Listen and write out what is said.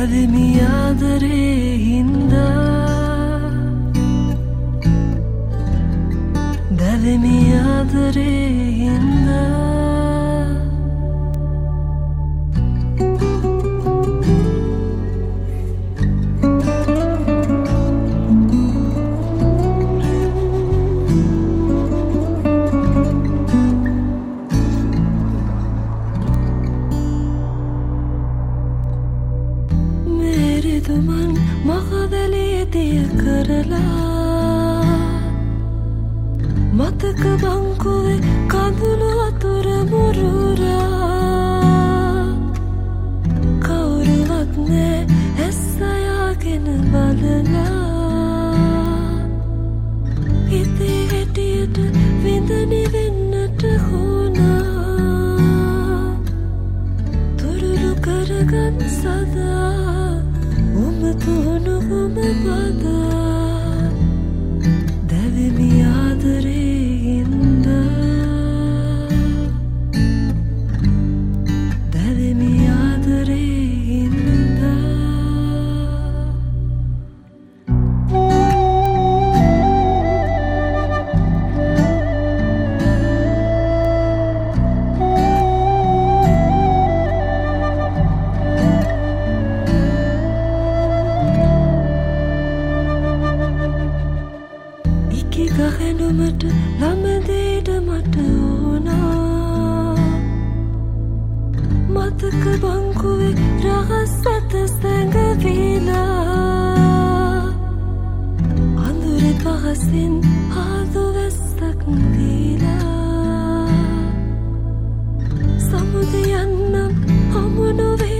දැවෙමි ආදරේ හින්දා දැවෙමි ආදරේ හින්දා तुमन मखदली दिया करला मतक बंकुवे कांदुलु अतुर मुरुरा कौरुवत ने ऐसायागिन බලලා ඉතේ හැටියට විඳනි වෙන්නට හොනා තුරුළු කරගත් සදා උමතුණු උමපදා දැවෙමි ආදරේ හින්දා දැවෙමි ආදරේ හින්දා ගහනුමට ළමදේට මට ඕනා මතක බංකුවේ රහස් ඇත සැඟවිලා අඳුරේ පහසින් ආදු වැස්සක් දීලා සමුද යන්නම් හමු නොවේ